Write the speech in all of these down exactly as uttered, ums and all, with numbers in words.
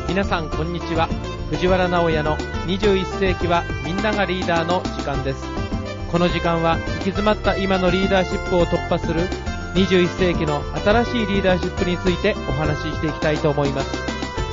皆さんこんにちは。藤原直哉のにじゅういっ世紀はみんながリーダーの時間です。この時間は行き詰まった今のリーダーシップを突破するにじゅういっ世紀の新しいリーダーシップについてお話ししていきたいと思います。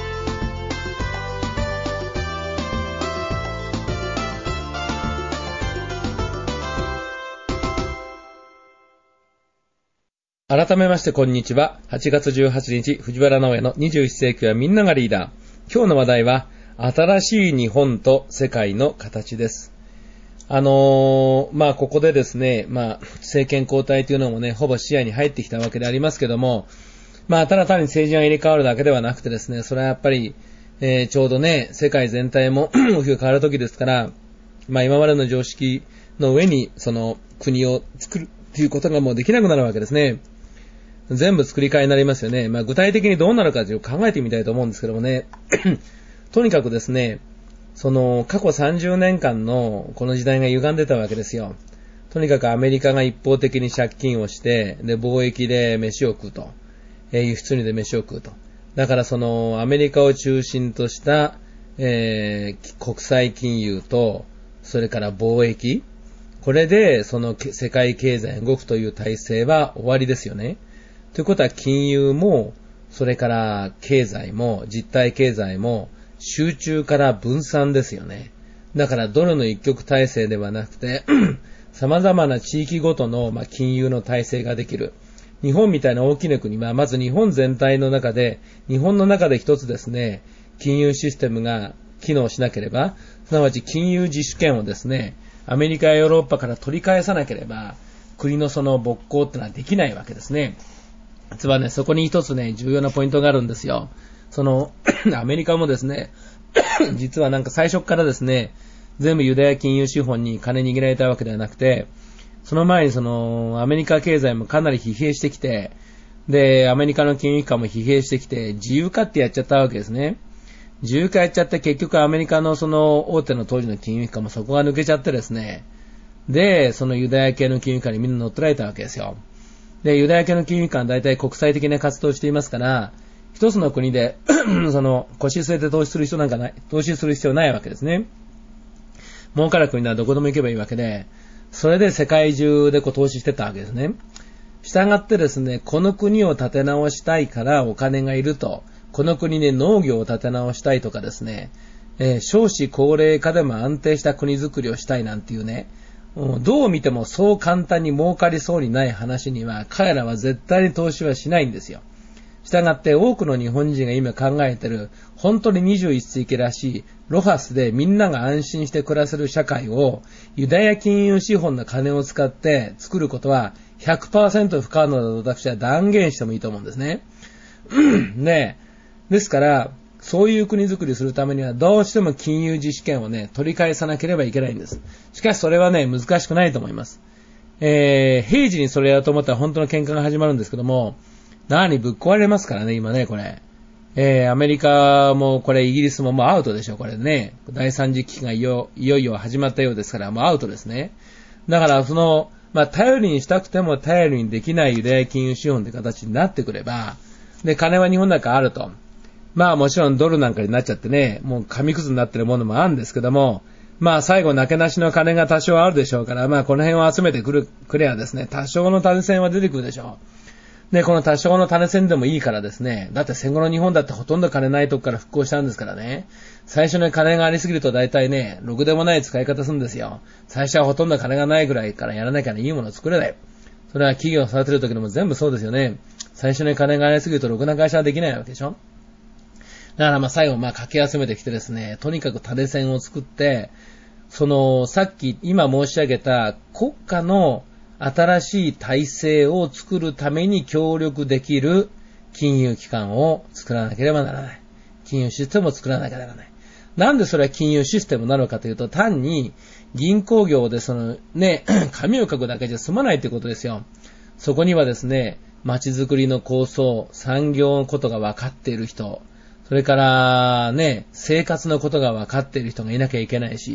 改めましてこんにちは。はちがつじゅうはちにち、藤原直哉のにじゅういっ世紀はみんながリーダー。今日の話題は、新しい日本と世界の形です。あのー、まあ、ここでですね、まあ、政権交代というのもね、ほぼ視野に入ってきたわけでありますけども、まあ、ただ単に政治が入れ替わるだけではなくてですね、それはやっぱり、えー、ちょうどね、世界全体も大きく変わる時ですから、まあ、今までの常識の上に、その、国を作るということがもうできなくなるわけですね。全部作り替えになりますよね。まあ具体的にどうなるかという考えてみたいと思うんですけどもね。とにかくですね、その過去さんじゅうねんかんのこの時代が歪んでたわけですよ。とにかくアメリカが一方的に借金をして、で貿易で飯を食うと、えー、輸出入で飯を食うと。だからそのアメリカを中心とした、えー、国際金融とそれから貿易、これでその世界経済が動くという体制は終わりですよね。ということは金融も、それから経済も、実体経済も、集中から分散ですよね。だからドルの一極体制ではなくて、様々な地域ごとの、まあ、金融の体制ができる。日本みたいな大きな国は、まず日本全体の中で、日本の中で一つですね、金融システムが機能しなければ、すなわち金融自主権をですね、アメリカやヨーロッパから取り返さなければ、国のその勃興ってのはできないわけですね。実はね、そこに一つね、重要なポイントがあるんですよ。その、アメリカもですね、実はなんか最初からですね、全部ユダヤ金融資本に金握られたわけではなくて、その前にその、アメリカ経済もかなり疲弊してきて、で、アメリカの金融機関も疲弊してきて、自由化ってやっちゃったわけですね。自由化やっちゃって結局アメリカのその大手の当時の金融機関もそこが抜けちゃってですね、で、そのユダヤ系の金融機関にみんな乗っ取られたわけですよ。で、ユダヤ系の金融機関は大体国際的な活動をしていますから、一つの国で、その、腰据えて投資する人なんかない、投資する必要ないわけですね。儲かる国ならどこでも行けばいいわけで、それで世界中でこう投資してたわけですね。したがってですね、この国を立て直したいからお金がいると、この国で農業を立て直したいとかですね、えー、少子高齢化でも安定した国づくりをしたいなんていうね、どう見てもそう簡単に儲かりそうにない話には彼らは絶対に投資はしないんですよ。したがって多くの日本人が今考えている本当ににじゅういっ世紀らしいロハスでみんなが安心して暮らせる社会をユダヤ金融資本の金を使って作ることは ひゃくパーセント 不可能だと私は断言してもいいと思うんですね。ねえ。ですからそういう国づくりするためにはどうしても金融自主権をね、取り返さなければいけないんです。しかしそれはね、難しくないと思います。えー、平時にそれやろうと思ったら本当の喧嘩が始まるんですけども、何ぶっ壊れますからね、今ね、これ。えー、アメリカもこれイギリスももうアウトでしょ、これね。第三次危機がいよいよいよ始まったようですから、もうアウトですね。だからその、まあ、頼りにしたくても頼りにできないユダヤ金融資本って形になってくれば、で、金は日本なんかあると。まあもちろんドルなんかになっちゃってね、もう紙くずになってるものもあるんですけども、まあ最後なけなしの金が多少あるでしょうから、まあこの辺を集めてくる、くればですね、多少の種銭は出てくるでしょう。で、この多少の種銭でもいいからですね、だって戦後の日本だってほとんど金ないとこから復興したんですからね、最初の金がありすぎると大体ね、ろくでもない使い方するんですよ。最初はほとんど金がないぐらいからやらなきゃいいものを作れない。それは企業を育てる時でも全部そうですよね。最初に金がありすぎるとろくな会社はできないわけでしょ。だからまあ最後まあかき集めてきてですね、とにかく種銭を作って、そのさっき今申し上げた国家の新しい体制を作るために協力できる金融機関を作らなければならない。金融システムを作らなきゃならない。なんでそれは金融システムなのかというと、単に銀行業でそのね、紙を書くだけじゃ済まないということですよ。そこにはですね、街づくりの構想、産業のことが分かっている人、それからね、生活のことが分かっている人がいなきゃいけないし、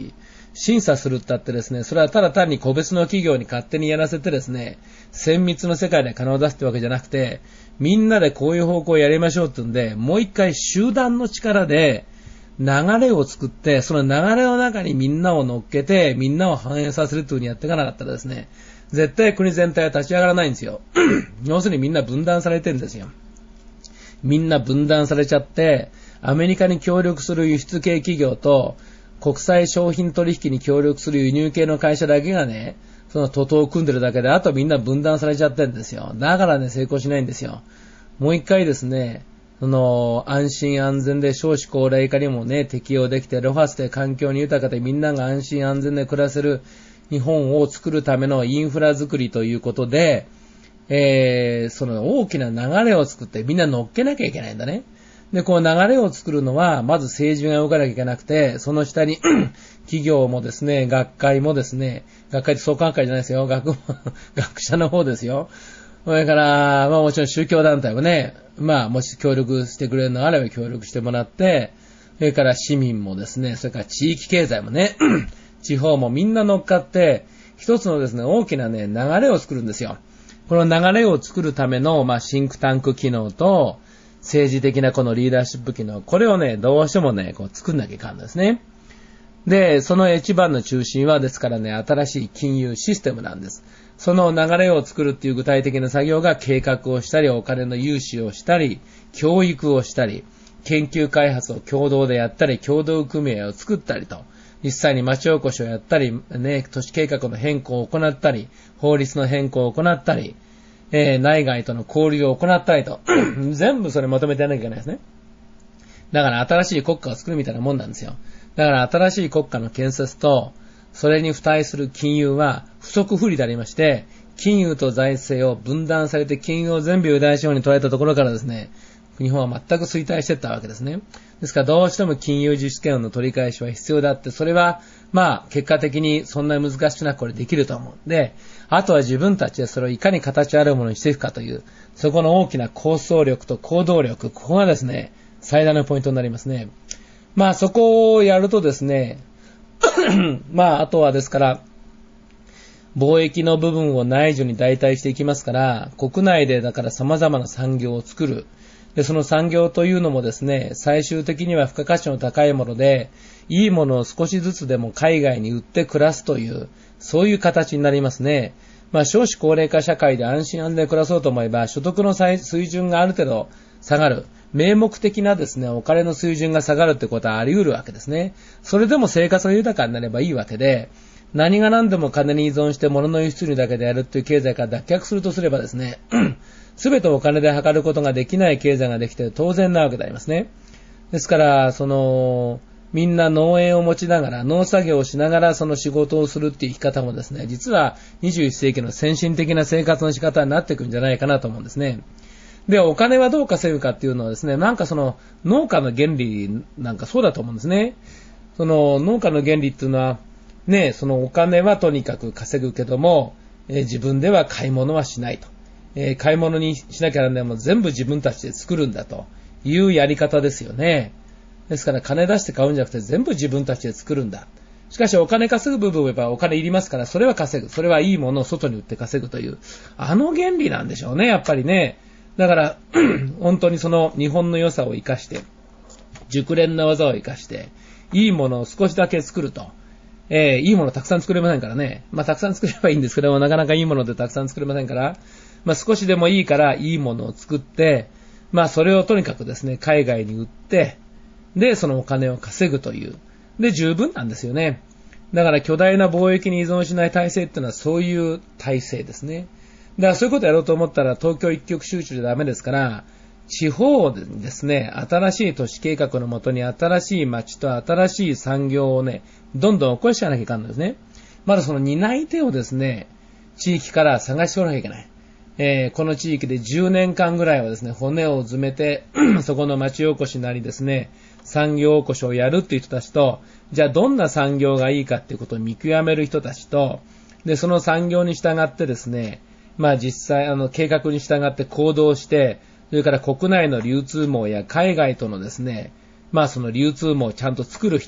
審査するったってですね、それはただ単に個別の企業に勝手にやらせてですね、綿密の世界で金を出すってわけじゃなくて、みんなでこういう方向をやりましょうってんで、もう一回集団の力で流れを作って、その流れの中にみんなを乗っけて、みんなを反映させるという風にやっていかなかったらですね、絶対国全体は立ち上がらないんですよ。要するにみんな分断されてるんですよ。みんな分断されちゃって、アメリカに協力する輸出系企業と、国際商品取引に協力する輸入系の会社だけがね、その徒党を組んでるだけで、あとみんな分断されちゃってるんですよ。だからね、成功しないんですよ。もう一回ですね、その、安心安全で少子高齢化にもね、適用できて、ロハスで環境に豊かでみんなが安心安全で暮らせる日本を作るためのインフラ作りということで、えー、その大きな流れを作ってみんな乗っけなきゃいけないんだね。で、こう流れを作るのは、まず政治が動かなきゃいけなくて、その下に企業もですね、学会もですね、学会って創価学会じゃないですよ、学、学者の方ですよ。それから、まあもちろん宗教団体もね、まあもし協力してくれるのがあれば協力してもらって、それから市民もですね、それから地域経済もね、地方もみんな乗っかって、一つのですね、大きなね、流れを作るんですよ。この流れを作るための、まあシンクタンク機能と、政治的なこのリーダーシップ機能、これをね、どうしてもね、こう作んなきゃいかんですね。で、その一番の中心はですからね、新しい金融システムなんです。その流れを作るっていう具体的な作業が計画をしたり、お金の融資をしたり、教育をしたり、研究開発を共同でやったり、共同組合を作ったりと、実際に町おこしをやったり、ね、都市計画の変更を行ったり、法律の変更を行ったり、えー、内外との交流を行ったりと、全部それまとめてやらなきゃいけないですね。だから新しい国家を作るみたいなもんなんですよ。だから新しい国家の建設と、それに付帯する金融は不足不利でありまして、金融と財政を分断されて金融を全部ユダヤ資本に捉えたところからですね、日本は全く衰退していったわけですね。ですからどうしても金融自主権の取り返しは必要だって、それはまあ結果的にそんなに難しくなくこれできると思う。で、あとは自分たちでそれをいかに形あるものにしていくかという、そこの大きな構想力と行動力、ここがですね、最大のポイントになりますね。まあそこをやるとですね、まああとはですから、貿易の部分を内需に代替していきますから、国内でだから様々な産業を作る。で、その産業というのもですね、最終的には付加価値の高いもので、いいものを少しずつでも海外に売って暮らすという、そういう形になりますね。まあ少子高齢化社会で安心安全で暮らそうと思えば、所得の水準がある程度下がる。名目的なですね、お金の水準が下がるってことはあり得るわけですね。それでも生活が豊かになればいいわけで、何が何でも金に依存して物の輸出入だけでやるという経済から脱却するとすればですね、すべてお金で測ることができない経済ができて当然なわけでありますね。ですから、その、みんな農園を持ちながら、農作業をしながらその仕事をするっていう生き方もですね、実はにじゅういっ世紀の先進的な生活の仕方になってくるんじゃないかなと思うんですね。で、お金はどう稼ぐかっていうのはですね、なんかその農家の原理なんかそうだと思うんですね。その農家の原理っていうのは、ね、そのお金はとにかく稼ぐけども、えー、自分では買い物はしないと。えー、買い物にしなきゃならないもの全部自分たちで作るんだというやり方ですよね。ですから金出して買うんじゃなくて全部自分たちで作るんだ。しかしお金稼ぐ部分はやっぱお金いりますから、それは稼ぐ。それはいいものを外に売って稼ぐという、あの原理なんでしょうね、やっぱりね。だから、本当にその日本の良さを生かして、熟練な技を生かして、いいものを少しだけ作ると。えー、いいものたくさん作れませんからね。まあ、たくさん作ればいいんですけども、なかなかいいものでたくさん作れませんから、まあ、少しでもいいからいいものを作って、まあ、それをとにかくですね、海外に売って、で、そのお金を稼ぐという。で、十分なんですよね。だから巨大な貿易に依存しない体制っていうのはそういう体制ですね。だからそういうことをやろうと思ったら東京一極集中じゃダメですから、地方でですね、新しい都市計画のもとに新しい町と新しい産業をね、どんどん起こしていかなきゃいかんのですね。まだその担い手をですね、地域から探しておかなきゃいけない。えー、この地域でじゅうねんかんぐらいはですね、骨を詰めて、そこの町おこしなりですね、産業おこしをやるっていう人たちと、じゃあどんな産業がいいかっていうことを見極める人たちと、で、その産業に従ってですね、まあ実際、あの、計画に従って行動して、それから国内の流通網や海外とのですね、まあその流通網をちゃんと作る人、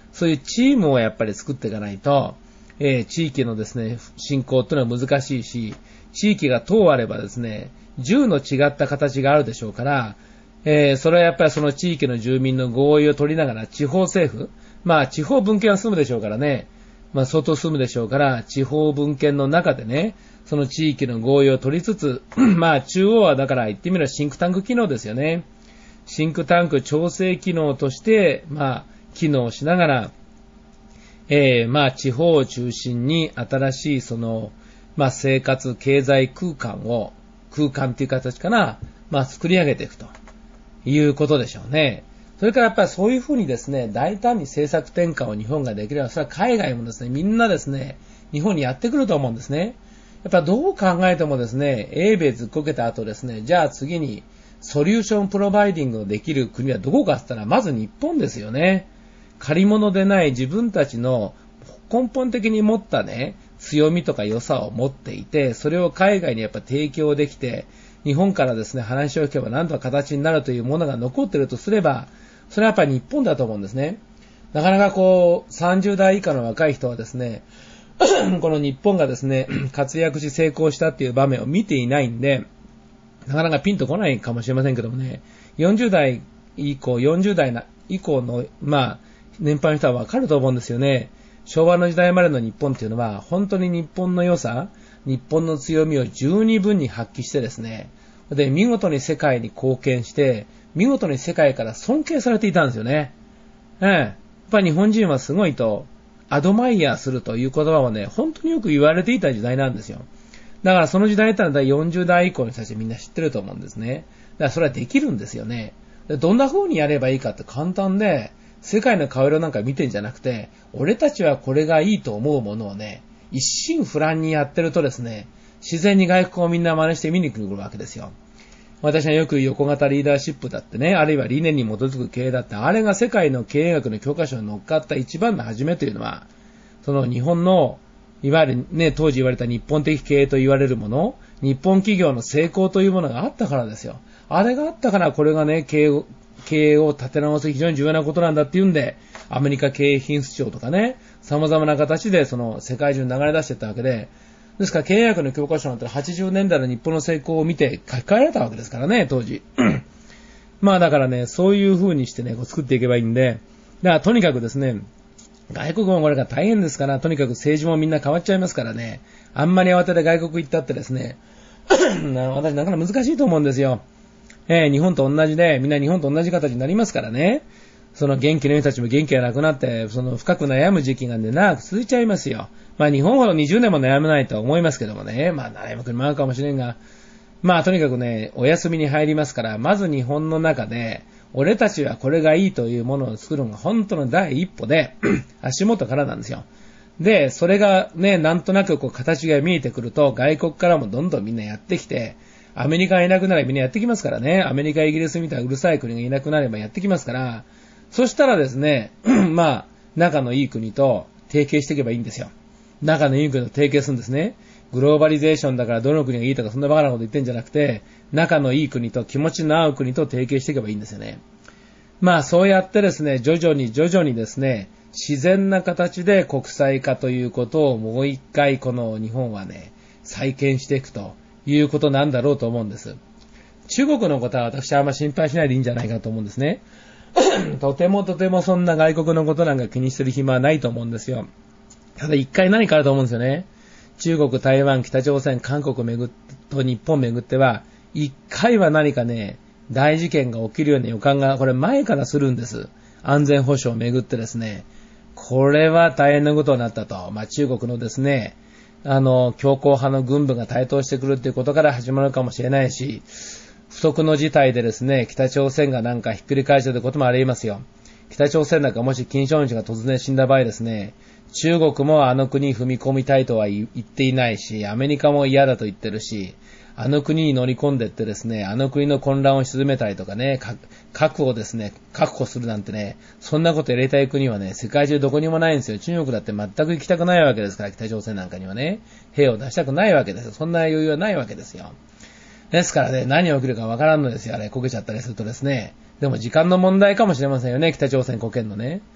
そういうチームをやっぱり作っていかないと、えー、地域のですね、振興というのは難しいし、地域が等あればですね、じゅうの違った形があるでしょうから、えー、それはやっぱりその地域の住民の合意を取りながら、地方政府、まあ地方分権は進むでしょうからね、まあ相当進むでしょうから、地方分権の中でね、その地域の合意を取りつつ、まあ中央はだから言ってみればシンクタンク機能ですよね。シンクタンク調整機能として、まあ機能しながら、えー、まあ地方を中心に新しいその、まあ生活経済空間を、空間っていう形かな、まあ作り上げていくということでしょうね。それからやっぱりそういうふうにですね、大胆に政策転換を日本ができれば、それは海外もですね、みんなですね、日本にやってくると思うんですね。やっぱどう考えてもですね、英米ずっこけた後ですね、じゃあ次にソリューションプロバイディングをできる国はどこかって言ったら、まず日本ですよね。借り物でない自分たちの根本的に持ったね、強みとか良さを持っていて、それを海外にやっぱ提供できて、日本からですね、話を聞けば何とか形になるというものが残っているとすれば、それはやっぱり日本だと思うんですね。なかなかこう、さんじゅう代以下の若い人はですね、この日本がですね、活躍し成功したっていう場面を見ていないんで、なかなかピンとこないかもしれませんけどもね、よんじゅう代以降、よんじゅう代以降の、まあ、年配の人はわかると思うんですよね。昭和の時代までの日本っていうのは、本当に日本の良さ、日本の強みを十二分に発揮してですね、で、見事に世界に貢献して、見事に世界から尊敬されていたんですよね。ええ。やっぱり日本人はすごいと、アドマイヤーするという言葉はね、本当によく言われていた時代なんですよ。だからその時代ってのはよんじゅう代以降の人たちみんな知ってると思うんですね。だからそれはできるんですよね。どんな風にやればいいかって簡単で、世界の顔色なんか見てんじゃなくて、俺たちはこれがいいと思うものをね、一心不乱にやってるとですね、自然に外国をみんな真似して見に来るわけですよ。私はよく横型リーダーシップだってね、あるいは理念に基づく経営だって、あれが世界の経営学の教科書に乗っかった一番の始めというのは、その日本の、いわゆるね、当時言われた日本的経営と言われるもの、日本企業の成功というものがあったからですよ。あれがあったからこれがね、経営、経営を立て直す非常に重要なことなんだっていうんで、アメリカ経営品質庁とかね、様々な形でその世界中に流れ出していったわけで、ですから経営学の教科書なんてはちじゅうねんだいの日本の成功を見て書き換えられたわけですからね、当時。まあだからね、そういう風にしてね、こう作っていけばいいんで、だからとにかくですね、外国もこれが大変ですから、とにかく政治もみんな変わっちゃいますからね、あんまり慌てて外国行ったってですね、私なかなか難しいと思うんですよ。えー、日本と同じで、みんな日本と同じ形になりますからね、その元気の人たちも元気がなくなって、その深く悩む時期がね、長く続いちゃいますよ。まあ日本ほどにじゅうねんも悩めないとは思いますけどもね、まあ悩む国もあるかもしれんが、まあとにかくね、お休みに入りますから、まず日本の中で、俺たちはこれがいいというものを作るのが本当の第一歩で、足元からなんですよ。で、それがね、なんとなくこう形が見えてくると、外国からもどんどんみんなやってきて、アメリカがいなくなればみんなやってきますからね、アメリカ、イギリスみたいなうるさい国がいなくなればやってきますから、そしたらですね、まあ、仲のいい国と提携していけばいいんですよ。仲のいい国と提携するんですね。グローバリゼーションだからどの国がいいとかそんなバカなこと言ってんじゃなくて、仲のいい国と気持ちの合う国と提携していけばいいんですよね。まあそうやってですね、徐々に徐々にですね、自然な形で国際化ということをもう一回この日本はね、再建していくということなんだろうと思うんです。中国のことは私はあんま心配しないでいいんじゃないかと思うんですね。とてもとてもそんな外国のことなんか気にしてる暇はないと思うんですよ。ただ一回何かあると思うんですよね。中国、台湾、北朝鮮、韓国めぐっと日本めぐっては、一回は何かね、大事件が起きるような予感が、これ前からするんです。安全保障をめぐってですね。これは大変なことになったと。まあ中国のですね、あの、強硬派の軍部が台頭してくるっていうことから始まるかもしれないし、不測の事態でですね、北朝鮮がなんかひっくり返してることもありますよ。北朝鮮なんかもし金正恩氏が突然死んだ場合ですね、中国もあの国に踏み込みたいとは言っていないし、アメリカも嫌だと言ってるし、あの国に乗り込んでってですね、あの国の混乱を鎮めたいとかね、核をですね、確保するなんてね、そんなことやりたい国はね、世界中どこにもないんですよ。中国だって全く行きたくないわけですから、北朝鮮なんかにはね、兵を出したくないわけですよ。そんな余裕はないわけですよ。ですからね、何が起きるかわからんのですよ。あれ、こけちゃったりするとですね。でも時間の問題かもしれませんよね、北朝鮮こけんのね。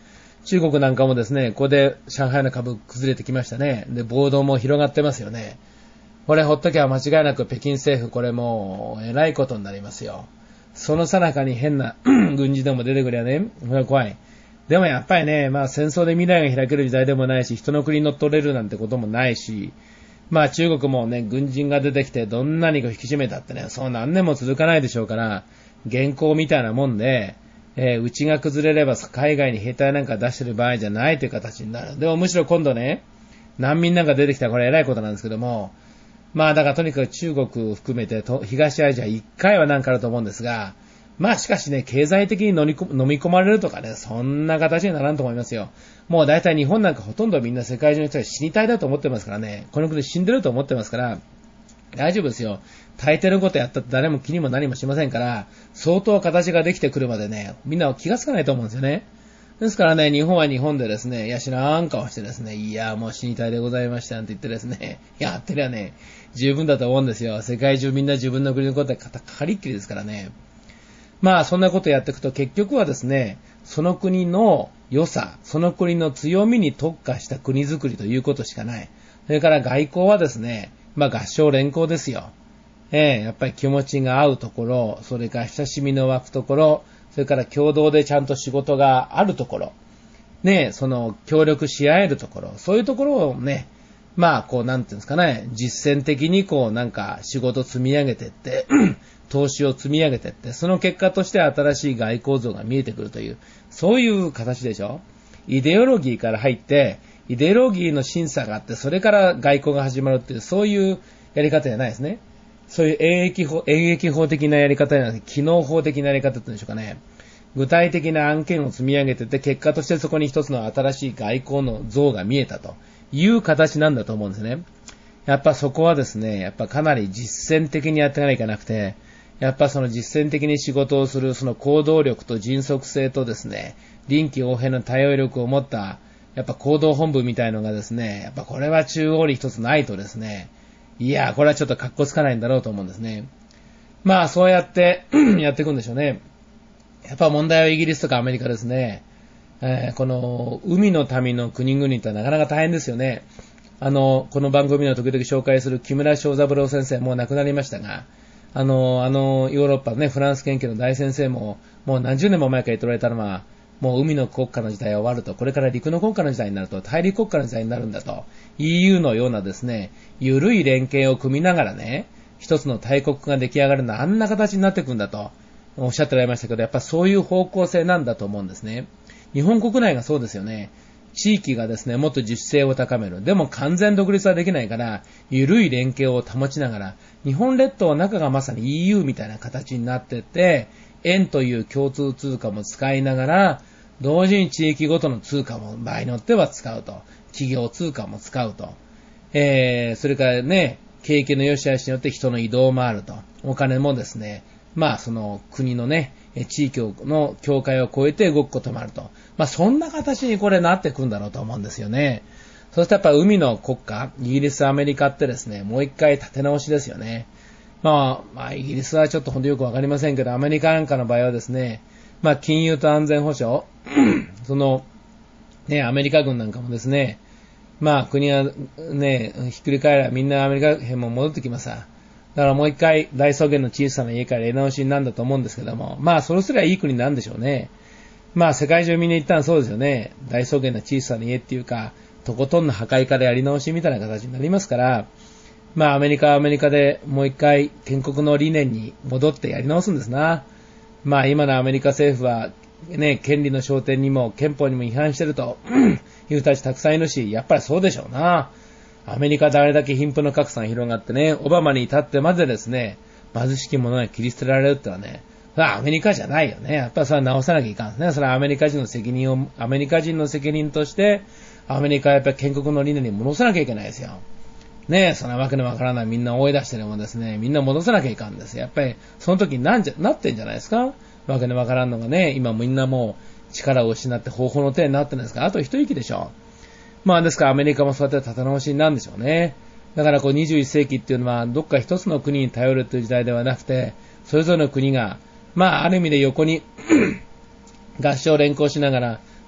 中国なんかもですね、ここで上海の株崩れてきましたね。で、暴動も広がってますよね。これほっときゃ間違いなく北京政府、これもう、えらいことになりますよ。その最中に変な軍事でも出てくりゃね、これは怖い。でもやっぱりね、まあ戦争で未来が開ける時代でもないし、人の国に乗っ取れるなんてこともないし、まあ中国もね、軍人が出てきてどんなに引き締めたってね、そう何年も続かないでしょうから、現行みたいなもんで、えー、うちが崩れれば海外に兵隊なんか出してる場合じゃないという形になる。でもむしろ今度ね、難民なんか出てきたらこれ偉いことなんですけども、まあだからとにかく中国含めてと東アジアいっかいはなんかあると思うんですが、まあしかしね、経済的に飲み込まれるとかね、そんな形にならんと思いますよ。もう大体日本なんかほとんどみんな世界中の人が死にたいだと思ってますからね、この国死んでると思ってますから、大丈夫ですよ。大抵のことやったって誰も気にも何もしませんから、相当形ができてくるまでね、みんなは気がつかないと思うんですよね。ですからね、日本は日本でですね、いや知らん顔してですね、いやもう死にたいでございましたなんて言ってですね、やってりゃね、十分だと思うんですよ。世界中みんな自分の国のことはかかりっきりですからね。まあそんなことやっていくと結局はですね、その国の良さ、その国の強みに特化した国づくりということしかない。それから外交はですね、まあ合唱連行ですよ。ええ、やっぱり気持ちが合うところ、それから親しみの湧くところ、それから共同でちゃんと仕事があるところ、ねえ、その協力し合えるところ、そういうところをね、まあこうなんていうんですかね、実践的にこうなんか仕事積み上げてって、投資を積み上げてって、その結果として新しい外交像が見えてくるという、そういう形でしょ。イデオロギーから入って、イデオロギーの審査があって、それから外交が始まるっていう、そういうやり方じゃないですね。そういう演疫法、演疫法的なやり方じゃなくて、機能法的なやり方って言うんでしょうかね。具体的な案件を積み上げてて、結果としてそこに一つの新しい外交の像が見えたという形なんだと思うんですね。やっぱそこはですね、やっぱかなり実践的にやっていかなきゃいけなくて、やっぱその実践的に仕事をするその行動力と迅速性とですね、臨機応変の対応力を持ったやっぱ行動本部みたいのがですね、やっぱこれは中央に一つないとですね、いやこれはちょっと格好つかないんだろうと思うんですね。まあそうやってやっていくんでしょうね。やっぱ問題はイギリスとかアメリカですね。えー、この海の民の国々ってなかなか大変ですよね。あのこの番組の時々紹介する木村正三郎先生もう亡くなりましたが、あのあのヨーロッパねフランス研究の大先生ももう何十年も前から言っておられたのは、もう海の国家の時代は終わると、これから陸の国家の時代になると、大陸国家の時代になるんだと、 イーユー のようなですね、緩い連携を組みながらね、一つの大国が出来上がるのはあんな形になっていくんだとおっしゃっておられましたけど、やっぱそういう方向性なんだと思うんですね。日本国内がそうですよね。地域がですね、もっと自主性を高める。でも完全独立はできないから、緩い連携を保ちながら、日本列島の中がまさに イーユー みたいな形になってて、円という共通通貨も使いながら、同時に地域ごとの通貨も場合によっては使うと。企業通貨も使うと。えー、それからね、景気の良し悪しによって人の移動もあると。お金もですね、まあその国のね、地域の境界を越えて動くこともあると。まあそんな形にこれなってくんだろうと思うんですよね。そしてやっぱ海の国家、イギリス、アメリカってですね、もう一回立て直しですよね。まあ、まあイギリスはちょっと本当よくわかりませんけど、アメリカなんかの場合はですね、まあ金融と安全保障、そのね、アメリカ軍なんかもですね、まあ国はね、ひっくり返らみんなアメリカ兵も戻ってきますさ。だからもう一回大草原の小さな家から入れ直しなんだと思うんですけども、まあそれすらいい国なんでしょうね。まあ世界中みんな言ったらそうですよね。大草原の小さな家っていうか、とことんの破壊からやり直しみたいな形になりますから、まあアメリカはアメリカでもう一回建国の理念に戻ってやり直すんですな。まあ今のアメリカ政府はね、権利の焦点にも憲法にも違反してるという人たちたくさんいるし、やっぱりそうでしょうな。アメリカであれだけ貧富の格差が広がってね、オバマに至ってまでですね、貧しき者が切り捨てられるってのはね、それはアメリカじゃないよね。やっぱりそれは直さなきゃいかんですね。それはアメリカ人の責任を、アメリカ人の責任として、アメリカはやっぱり建国の理念に戻さなきゃいけないですよ。ねえ、そんなわけのわからないみんな追い出してでもですね、みんな戻さなきゃいかんですよ。やっぱりその時になんじゃ、なってんじゃないですか。わけのわからんのがね、今みんなもう力を失って方法の手になってるんですから、あと一息でしょう。まあですからアメリカもそうやって立て直しなんでしょうね。だからこうにじゅういっ世紀っていうのはどっか一つの国に頼るという時代ではなくて、それぞれの国が、まあある意味で横に合唱連行しながら、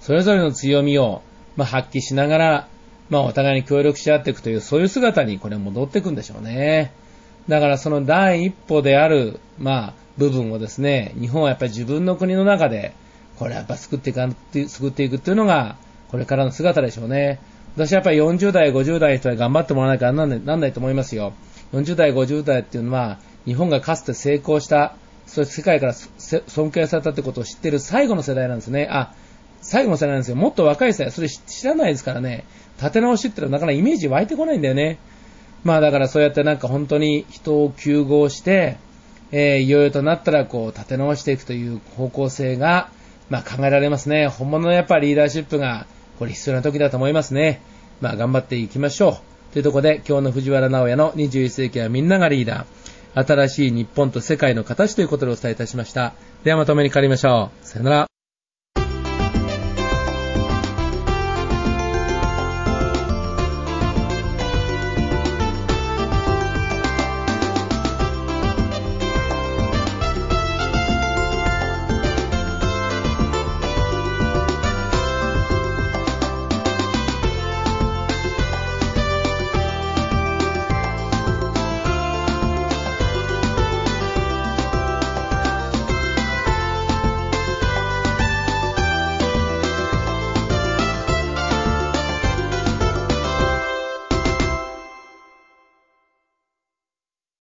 それぞれの強みを、まあ、発揮しながら、まあ、お互いに協力し合っていくという、そういう姿にこれ戻っていくんでしょうね。だからその第一歩である、まあ、部分をですね、日本はやっぱり自分の国の中で、これやっぱ救っていく、救っていくっていうのが、これからの姿でしょうね。私はやっぱりよんじゅう代、ごじゅう代の人は頑張ってもらわないからなんない、なんないと思いますよ。よんじゅう代、ごじゅう代っていうのは、日本がかつて成功した、そういう世界から尊敬されたってことを知っている最後の世代なんですね。あ、最後の世代なんですよ。もっと若い世代、それ知らないですからね。立て直しってのはなかなかイメージ湧いてこないんだよね。まあだからそうやってなんか本当に人を救護して、えー、いよいよとなったらこう立て直していくという方向性が、まあ考えられますね。本物のやっぱりリーダーシップがこれ必要な時だと思いますね。まあ頑張っていきましょう。というところで今日の藤原直也のにじゅういっ世紀はみんながリーダー。新しい日本と世界の形ということでお伝えいたしました。ではまとめに変わりましょう。さよなら。